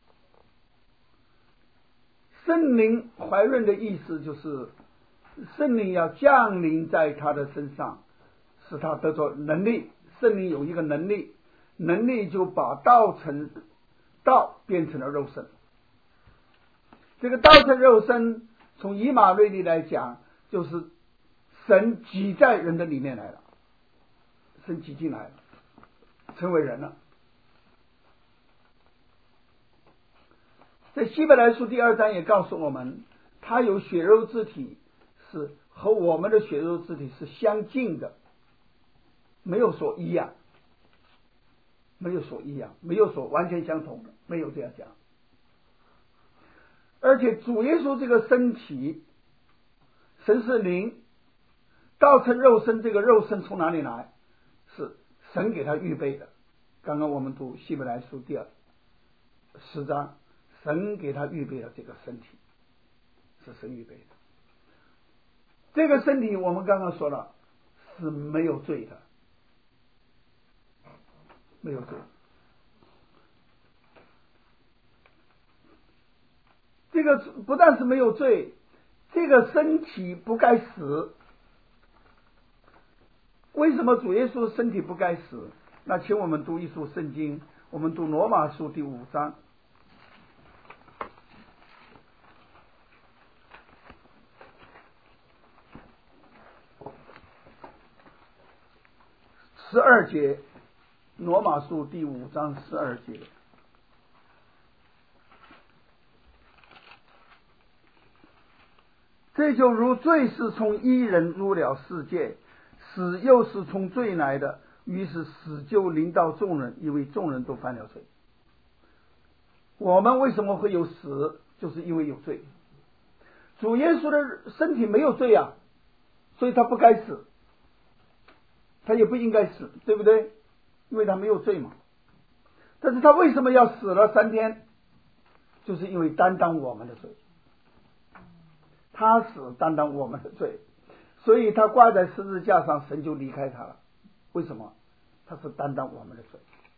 圣灵怀孕的意思就是圣灵要降临在他的身上，使他得着能力。圣灵有一个能力，能力就把道变成了肉身。这个道成肉身，从以马内利来讲，就是神挤在人的里面来了，神挤进来了，成为人了。在希伯来书第2章也告诉我们，他有血肉之体，是和我们的血肉之体是相近的，没有说一样，没有说一样，没有说完全相同的，没有这样讲。而且主耶稣这个身体，神是灵，道成肉身，这个肉身从哪里来？是神给他预备的。刚刚我们读希伯来书第10章，神给他预备了这个身体，是神预备的。这个身体我们刚刚说了是没有罪的，没有罪。这个不但是没有罪，这个身体不该死。为什么主耶稣身体不该死？那请我们读一书圣经，我们读罗马书第5章。12节，罗马书第5章12节。这就如罪是从一人入了世界，死又是从罪来的，于是死就临到众人，因为众人都犯了罪。我们为什么会有死？就是因为有罪。主耶稣的身体没有罪啊，所以他不该死，他也不应该死，对不对？因为他没有罪嘛。但是他为什么要死了3天？就是因为担当我们的罪，他死担当我们的罪，所以他挂在十字架上，神就离开他了。为什么？他是担当我们的罪，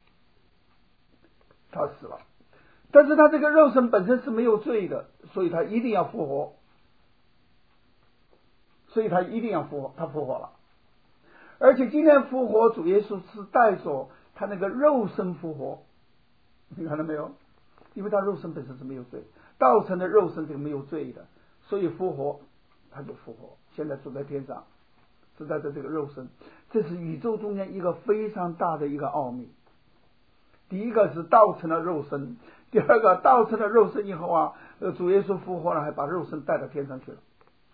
他死了。但是他这个肉身本身是没有罪的，所以他一定要复活，所以他一定要复活，他复活了。而且今天复活，主耶稣是带着他那个肉身复活，你看到没有？因为他肉身本身是没有罪，道成的肉身这个没有罪的，所以复活他就复活，现在住在天上，是带着这个肉身。这是宇宙中间一个非常大的一个奥秘。第一个是道成了肉身，第二个道成了肉身以后啊，主耶稣复活了，还把肉身带到天上去了。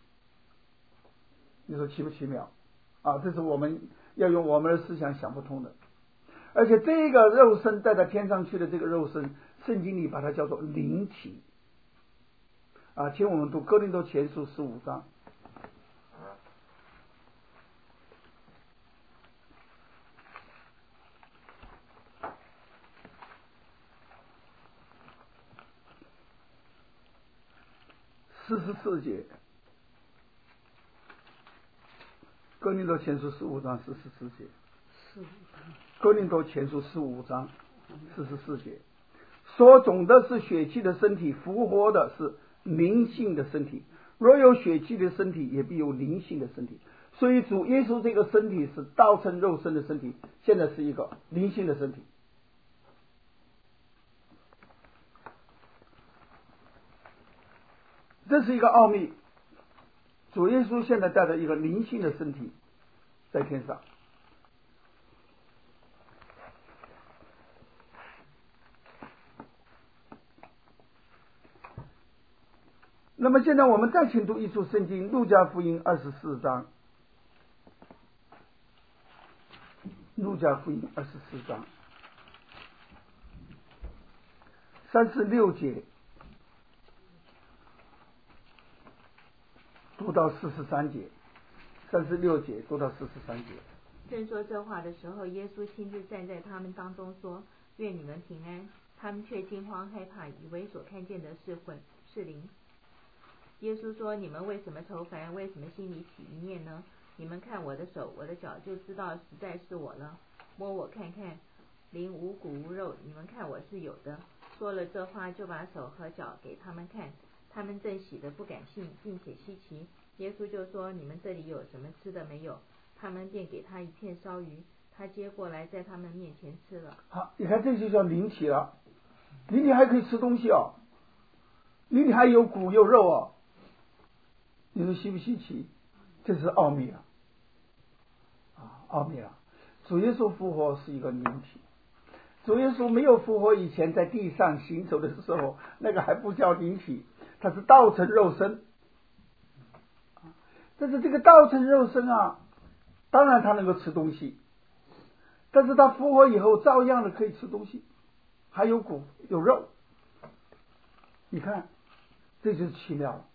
你说奇不奇妙啊？这是我们要用我们的思想想不通的。而且这个肉身带到天上去的这个肉身，圣经里把它叫做灵体啊。请我们读哥林多前书15章。44节，哥林多前书15章44节，哥林多前书15章44节，说种的是血气的身体，复活的是灵性的身体。 若有血气的身体，也必有灵性的身体。所以主耶稣这个身体是道成肉身的身体，现在是一个灵性的身体。这是一个奥秘。主耶稣现在带着一个灵性的身体在天上。那么现在我们再请读一处圣经，路加福音24章。路加福音24章36节读到43节，36节读到43节。 正说这话的时候，耶稣亲自站在他们当中说：愿你们平安。他们却惊慌害怕，以为所看见的是灵。耶稣说：你们为什么愁烦？为什么心里起疑念呢？你们看我的手，我的脚，就知道实在是我了。摸我看看，灵无骨无肉，你们看我是有的。说了这话，就把手和脚给他们看。他们正喜得不敢信，并且稀奇。耶稣就说：你们这里有什么吃的没有？他们便给他一片烧鱼，他接过来，在他们面前吃了。 好，你看这就叫灵体了。灵体还可以吃东西哦，灵体还有骨有肉哦。你说稀不稀奇？这是奥秘了奥秘了。主耶稣复活是一个灵体。主耶稣没有复活以前，在地上行走的时候，那个还不叫灵体，他是道成肉身。但是这个道成肉身当然他能够吃东西，但是他复活以后照样的可以吃东西，还有骨有肉。你看，这就是奇妙了。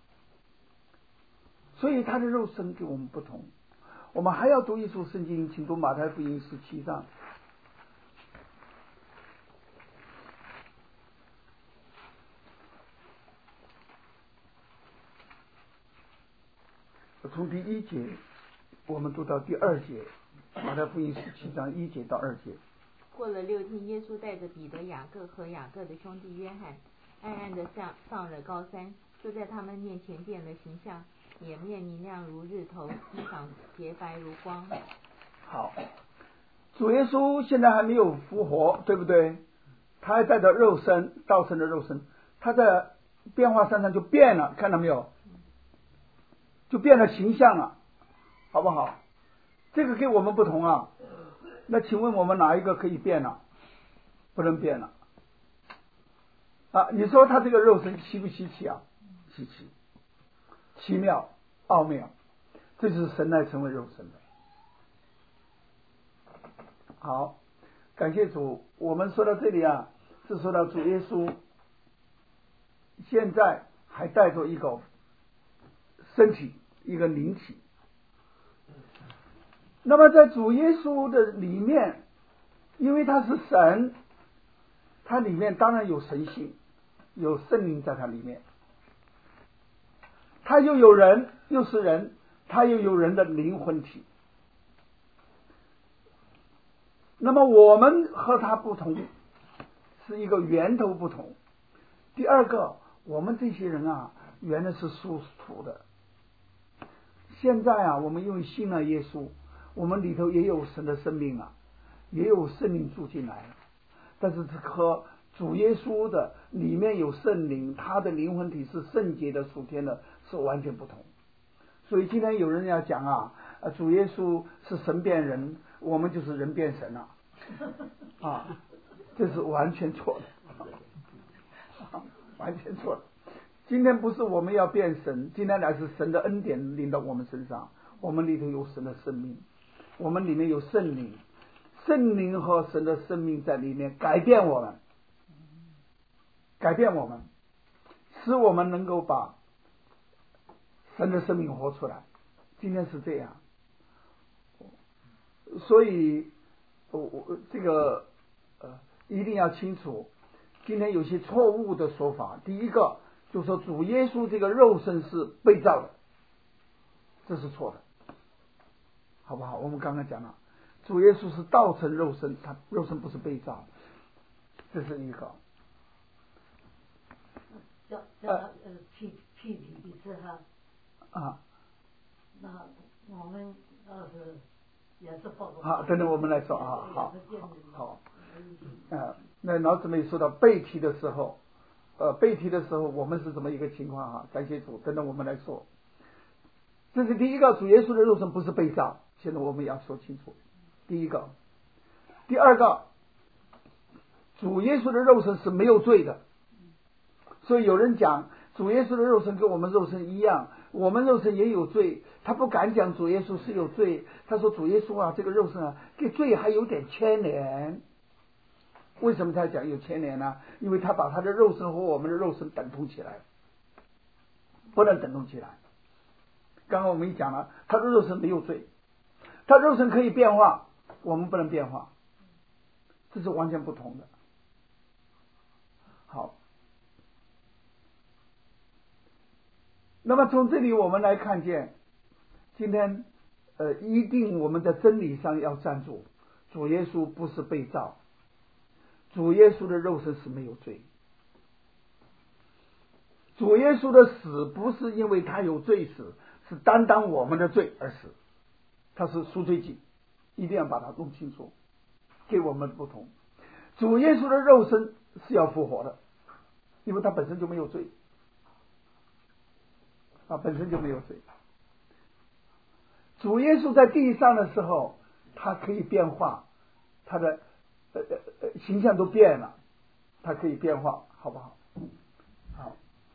所以他的肉身跟我们不同。我们还要读一处圣经，请读马太福音17章。从第1节我们读到第2节，马太福音17章1节到2节。 过了6天，耶稣带着彼得、雅各和雅各的兄弟约翰，暗暗的上了高山，就在他们面前变了形象，脸面明亮如日头，衣裳洁白如光。 好，主耶稣现在还没有复活，对不对？他还带着肉身，道成的肉身，他在变化山上就变了，看到没有？就变了形象了，好不好？这个跟我们不同啊。那请问我们哪一个可以变了？不能变了你说他这个肉身稀不稀奇啊？稀奇，奇妙奥妙，这就是神来成为肉身的。好，感谢主。我们说到这里是说到主耶稣现在还带着一个身体，一个灵体。那么在主耶稣的里面，因为他是神，他里面当然有神性，有圣灵在他里面。他又有人，又是人，他又有人的灵魂体。那么我们和他不同，是一个源头不同。第二个，我们这些人原来是属土的，现在我们因为信了耶稣，我们里头也有神的生命也有圣灵住进来了。但是和主耶稣的里面有圣灵，他的灵魂体是圣洁的属天的，是完全不同。所以今天有人要讲主耶稣是神变人，我们就是人变神了这是完全错的完全错的。今天不是我们要变神，今天乃是神的恩典临到我们身上，我们里头有神的生命，我们里面有圣灵，圣灵和神的生命在里面改变我们，使我们能够把神的生命活出来。今天是这样，所以这个一定要清楚。今天有些错误的说法，第一个就说主耶稣这个肉身是被造的，这是错的，好不好？我们刚刚讲了，主耶稣是道成肉身，他肉身不是被造，这是一个。 具体一次哈。 啊。 那我们要是也是报告。 好，等等我们来说啊，好。那老姊妹说到背题的时候，背题的时候我们是怎么一个情况啊？感谢主，等等我们来说。这是第一个，主耶稣的肉身不是被造，现在我们要说清楚。第一个，第二个，主耶稣的肉身是没有罪的。所以有人讲主耶稣的肉身跟我们肉身一样，我们肉身也有罪，他不敢讲主耶稣是有罪，他说主耶稣啊，这个肉身啊跟罪还有点牵连。为什么他讲有牵连呢？因为他把他的肉身和我们的肉身等同起来，不能等同起来。刚刚我们也讲了，他的肉身没有罪，他肉身可以变化，我们不能变化，这是完全不同的。好，那么从这里我们来看见，今天一定我们在真理上要站住，主耶稣不是被造，主耶稣的肉身是没有罪，主耶稣的死不是因为他有罪死，是担当我们的罪而死，他是赎罪祭，一定要把它弄清楚，给我们不同。主耶稣的肉身是要复活的，因为他本身就没有罪本身就没有罪。主耶稣在地上的时候，他可以变化，他的形象都变了，他可以变化，好不好？好。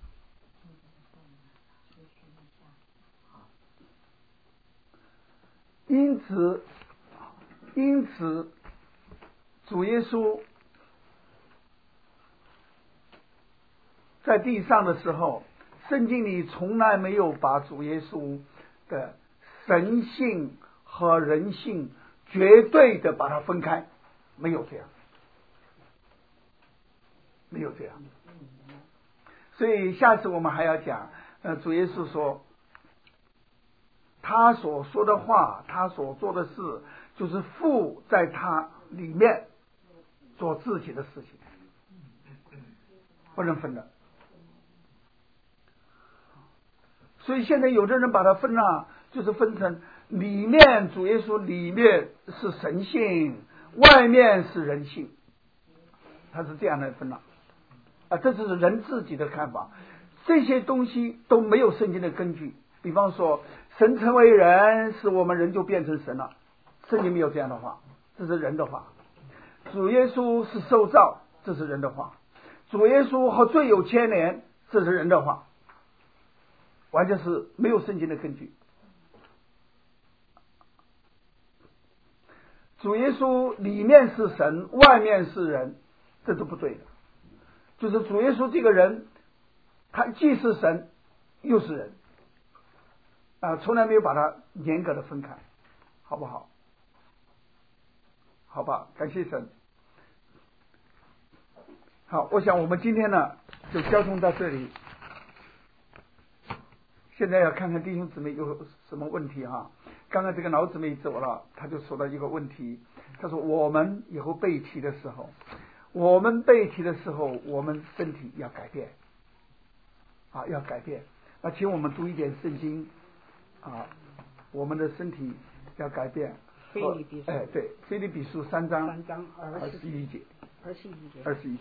因此，主耶稣在地上的时候，圣经里从来没有把主耶稣的神性和人性绝对的把它分开，没有这样，没有这样。所以下次我们还要讲，主耶稣说，他所说的话，他所做的事，就是父在他里面做自己的事情，不能分的。所以现在有的人把它分了，就是分成里面主耶稣里面是神性，外面是人性，他是这样来分了这是人自己的看法，这些东西都没有圣经的根据。比方说神成为人，使我们人就变成神了，圣经没有这样的话，这是人的话。主耶稣是受造，这是人的话。主耶稣和罪有牵连，这是人的话，完全是没有圣经的根据。主耶稣里面是神，外面是人，这都不对的。就是主耶稣这个人，他既是神又是人从来没有把它严格的分开，好不好？好吧，感谢神。好，我想我们今天呢就交通到这里。现在要看看弟兄姊妹有什么问题哈。刚刚这个老姊妹走了，他就说到一个问题，他说我们以后背题的时候，我们身体要改变要改变。那请我们读一点圣经我们的身体要改变。 腓立比书对，腓立比书3章 21节。 21节。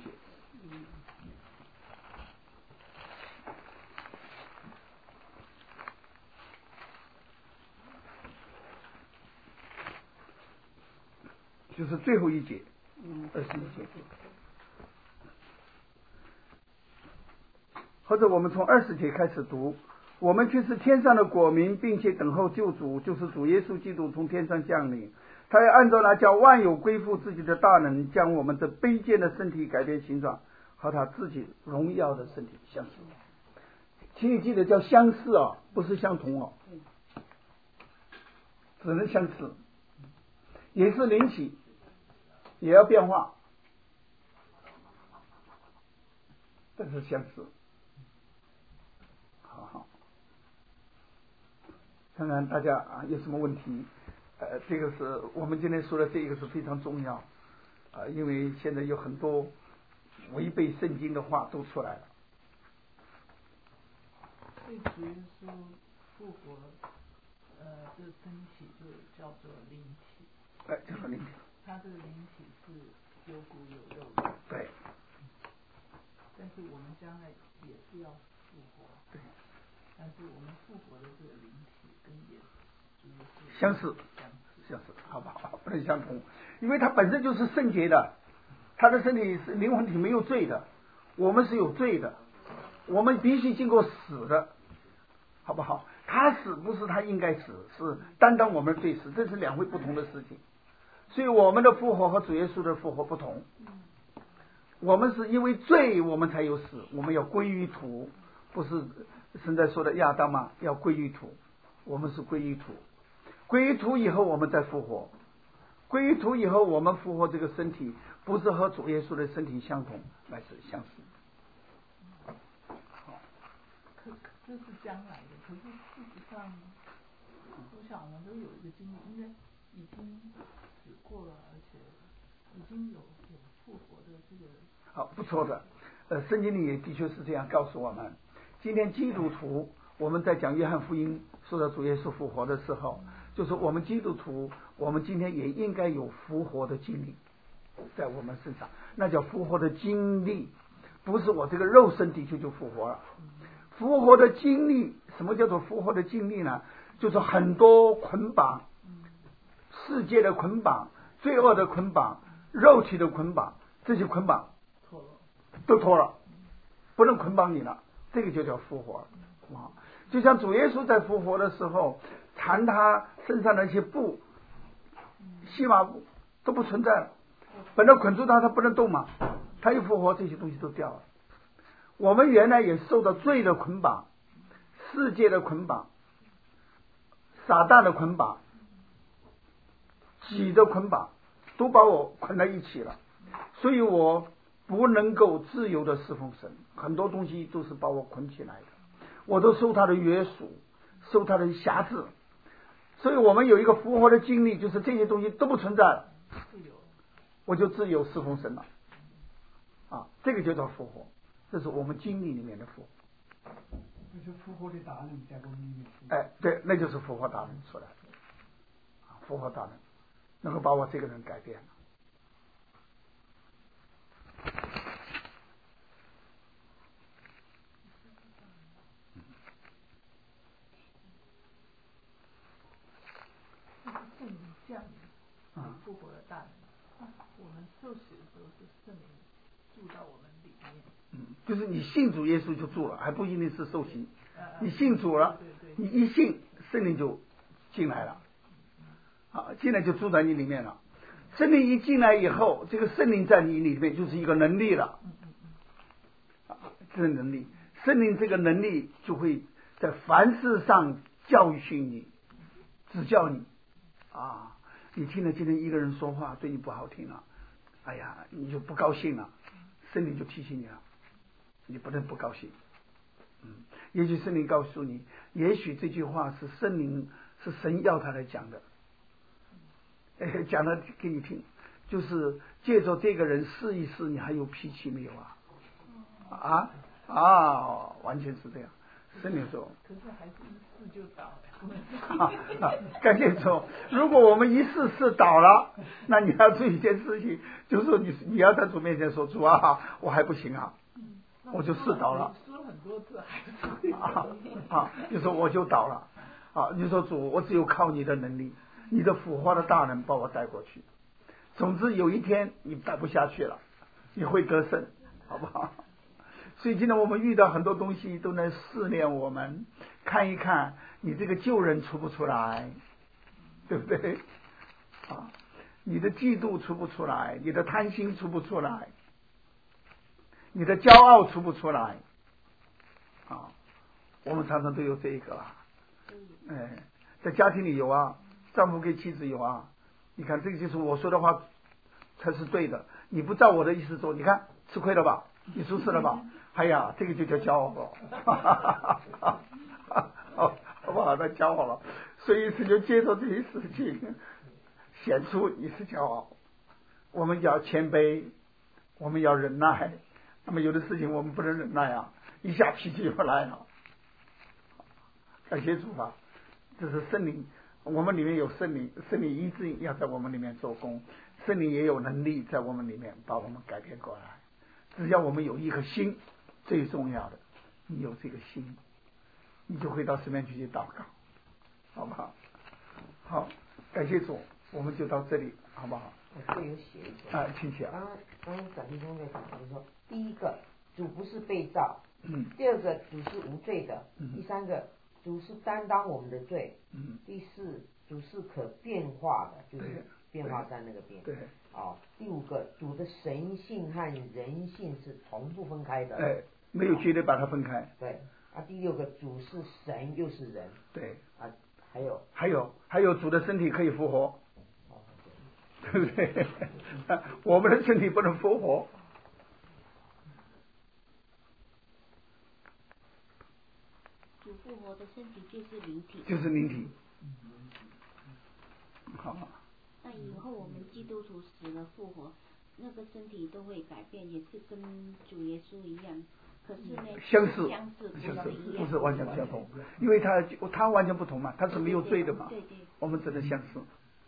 就是最后一节，21节。或者我们从20节开始读，我们却是天上的国民，并且等候救主，就是主耶稣基督从天上降临。他要按照那叫万有归附自己的大能，将我们这卑贱的身体改变形状，和他自己荣耀的身体相似。请你记得叫相似不是相同只能相似，也是灵体，也要变化，这是相似。好，看看大家有什么问题。这个是我们今天说的这个是非常重要因为现在有很多违背圣经的话都出来了。 所以主耶稣复活，这身体就叫做灵体。 叫做灵体。 他这个灵体是有骨有肉的。 对。 但是我们将来也是要复活。 对。 但是我们复活的这个灵体跟耶稣相似，好不好？不能相同，因为它本身就是圣洁的，他的身体是灵魂体没有罪的，我们是有罪的，我们必须经过死的，好不好？他死不是他应该死，是担当我们的罪死，这是两回不同的事情。所以我们的复活和主耶稣的复活不同。我们是因为罪我们才有死，我们要归于土，不是现在说的亚当嘛，要归于土，我们是归于土，归于土以后我们再复活，归于土以后我们复活这个身体不是和主耶稣的身体相同，乃是相似。 这是将来的，可是事实上我想我们都有一个经历，因为已经死过了，而且已经有复活的这个。 好，不错的。圣经里也的确是这样告诉我们。今天基督徒，我们在讲约翰福音说到主耶稣复活的时候，就是我们基督徒，我们今天也应该有复活的经历在我们身上，那叫复活的经历，不是我这个肉身体就复活了。复活的经历，什么叫做复活的经历呢？就是很多捆绑，世界的捆绑，罪恶的捆绑，肉体的捆绑，这些捆绑都脱了，不能捆绑你了，这个就叫复活。就像主耶稣在复活的时候，缠他身上的一些布，细麻布都不存在了，本来捆住他不能动嘛，他一复活，这些东西都掉了。我们原来也受到罪的捆绑，世界的捆绑，撒旦的捆绑，己的捆绑，都把我捆在一起了，所以我不能够自由的侍奉神，很多东西都是把我捆起来的，我都受他的约束，受他的辖制，所以我们有一个复活的经历，就是这些东西都不存在了，我就自由侍奉神了，这个就叫复活，这是我们经历里面的复活。 就是复活的大能在我们里面。 对，那就是复活大能出来的，复活大能能够把我这个人改变了。 圣灵降临，复活的大能。我们受洗的时候是圣灵住到我们里面。 就是你信主耶稣就住了，还不一定是受洗。你信主了，你一信圣灵就进来了，进来就住在你里面了。圣灵一进来以后，这个圣灵在你里面就是一个能力了，这个能力，圣灵这个能力就会在凡事上教训你，指教你。你听了今天一个人说话对你不好听了，哎呀，你就不高兴了，圣灵就提醒你了，你不能不高兴。也许圣灵告诉你，也许这句话是圣灵是神要他来讲的，讲了给你听，就是借着这个人试一试，你还有脾气没有完全是这样。圣灵说， 可是还是一试就倒了。 赶紧说，如果我们一试倒了，那你要做一件事情，就是说你要在主面前说，主啊，我还不行我就试倒了。 说很多次还是就说我就倒了你说主，我只有靠你的能力，你的复活的大能把我带过去。总之有一天你带不下去了，你会得胜，好不好？所以今天我们遇到很多东西都能试炼我们，看一看你这个救人出不出来，对不对？你的嫉妒出不出来，你的贪心出不出来，你的骄傲出不出来我们常常都有这一个在家庭里有丈夫跟妻子有你看这个就是我说的话才是对的，你不照我的意思做，你看吃亏了吧，你出事了吧，哎呀，这个就叫骄傲了好不好？那骄傲了，所以是就接受这些事情，显出你是骄傲。我们要谦卑，我们要忍耐，那么有的事情我们不能忍耐一下脾气就来了感谢主吧，这是圣灵，我们里面有圣灵，圣灵一直要在我们里面做工，圣灵也有能力在我们里面把我们改变过来。只要我们有一颗心，最重要的，你有这个心，你就会到神面前去祷告，好不好？好，感谢主，我们就到这里，好不好？ 我这有写一个。 请讲。 刚刚展弟兄在讲，就是说，第一个，主不是被造；第二个，主是无罪的；第三个，主是担当我们的罪；第四，主是可变化的，就是变化山那个变。 对。 第五个，主的神性和人性是同步分开的。 没有绝对把它分开。 对。第六个，主是神又是人。 对。 还有主的身体可以复活。对不对？我们的身体不能复活。 主复活的身体就是灵体。 就是灵体。好。 那以后我们基督徒死了复活，那个身体都会改变，也是跟主耶稣一样。可是呢， 相似不是完全相同，因为他完全不同嘛，他是没有罪的嘛。 对。 我们只能相似。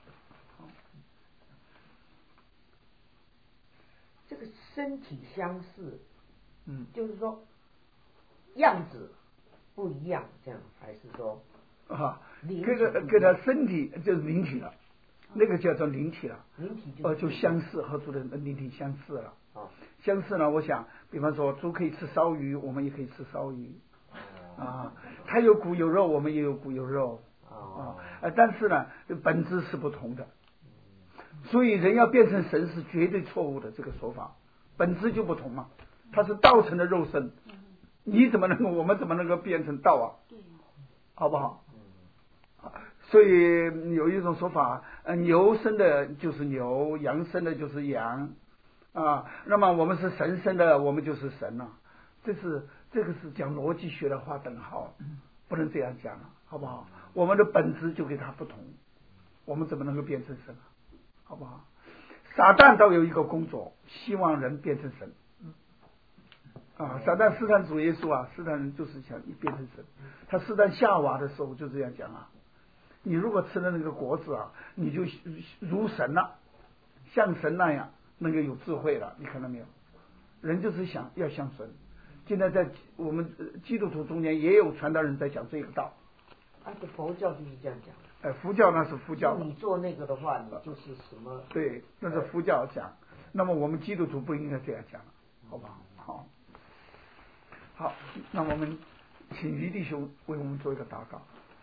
这个身体相似，就是说样子不一样，这样还是说这个身体就是灵体了，那个叫做灵体了， 灵体就相似，和主的灵体相似了。相似呢，我想，比方说猪可以吃烧鱼，我们也可以吃烧鱼，它有骨有肉，我们也有骨有肉，但是呢，本质是不同的。所以人要变成神是绝对错误的，这个说法本质就不同嘛，它是道成的肉身，我们怎么能够变成道啊？好不好？所以有一种说法，牛生的就是牛，羊生的就是羊那么我们是神生的，我们就是神了。这个是讲逻辑学的划等号，不能这样讲了，好不好？我们的本质就跟它不同，我们怎么能够变成神啊？好不好？撒旦倒有一个工作，希望人变成神。撒旦试探主耶稣试探人就是想变成神。他试探夏娃的时候就这样讲你如果吃了那个果子你就如神了，像神那样能够有智慧了。你看到没有？人就是要像神。现在在我们基督徒中间也有传道人在讲这个道。 这佛教就是这样讲。 佛教那是佛教。 你做那个的话，你就是什么？ 对，那是佛教讲。那么我们基督徒不应该这样讲，好不好？好，那我们请于弟兄为我们做一个祷告。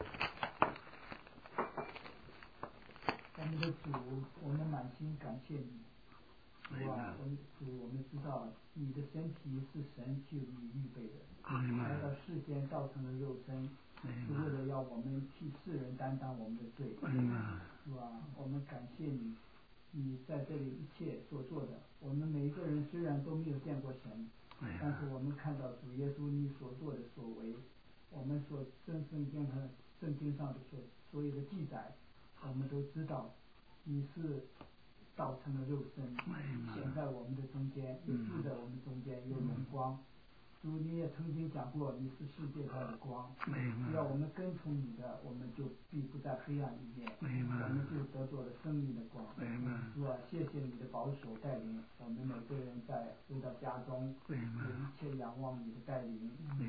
我们的主，我们满心感谢你。主啊，主，我们知道你的身体是神替你预备的，来到世间造成了肉身，是为了要我们替世人担当我们的罪。主啊，我们感谢你，你在这里一切所做的。我们每一个人虽然都没有见过神，但是我们看到主耶稣你所做的所为，我们所圣经上的所有的记载，我们都知道你是道成了肉身，显在我们的中间，也住在我们中间，有荣光。主，你也曾经讲过，你是世界上的光，只要我们跟从你的，我们就必不在黑暗里面，我们就得到了生命的光。主啊，谢谢你的保守带领，我们每个人在回到家中，也一切仰望你的带领，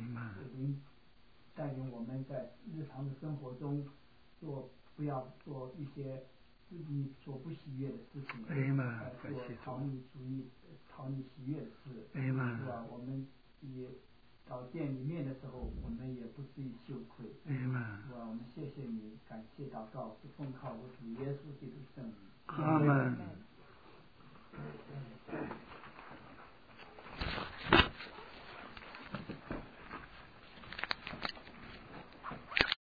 带领我们在日常的生活中不要做一些自己所不喜悦的事情，做讨你喜悦的事，是吧？我们也到店里面的时候，我们也不至于羞愧，是吧？我们谢谢你，感谢祷告是奉靠我主耶稣基督圣名。 阿门。